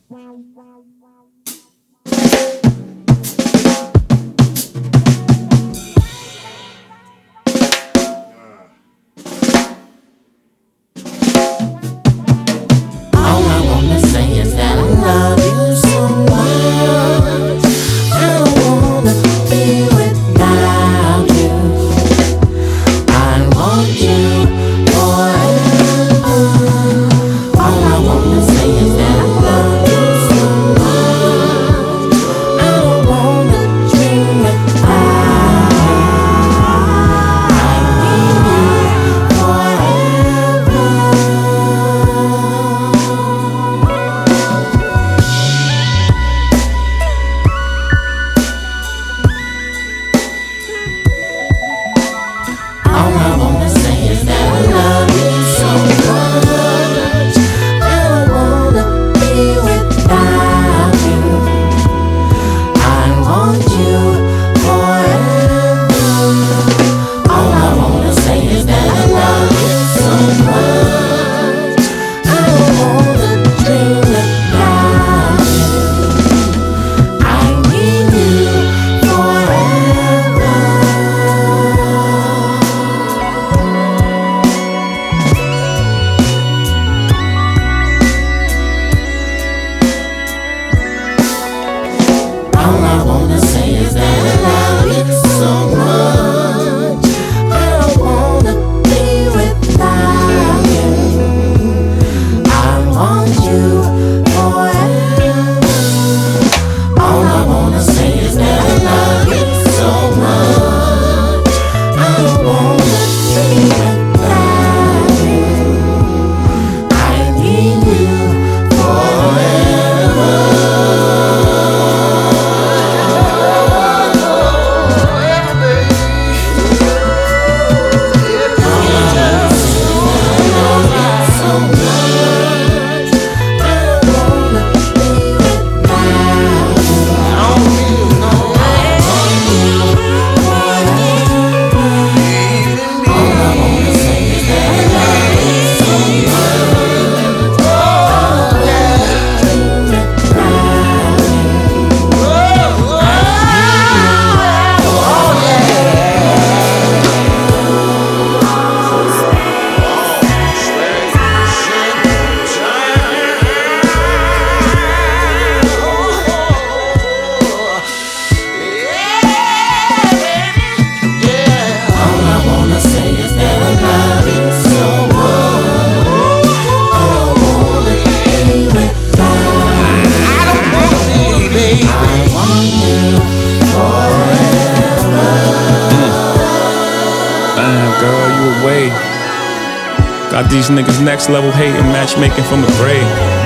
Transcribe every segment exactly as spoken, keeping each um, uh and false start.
Got these niggas next level hating, matchmaking from the grave.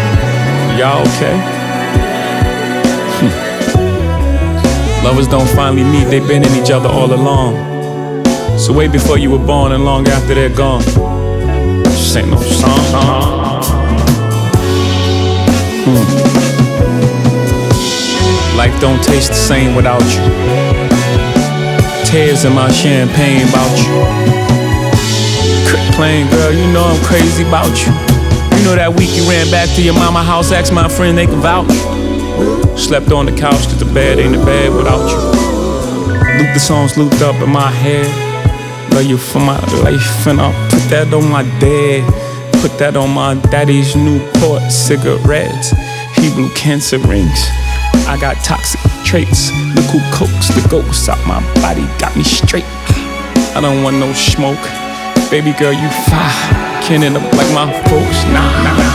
Y'all okay? Hm. Lovers don't finally meet, they been in each other all along. So way before you were born and long after they're gone. This ain't no song. Hmm. Life don't taste the same without you. Tears in my champagne about you. Quit playing, girl, you know I'm crazy about you. You know that week you ran back to your mama house, asked my friend they can vouch. Slept on the couch cause the bed ain't a bed without you. Loop the songs looped up in my head. Love you for my life and I'll put that on my dad. Put that on my daddy's Newport cigarettes. Hebrew cancer rings. I got toxic traits. Look who coaxed the ghosts out my body, got me straight. I don't want no smoke. Baby girl, you fire. Can't end up like my folks. Nah, nah, nah.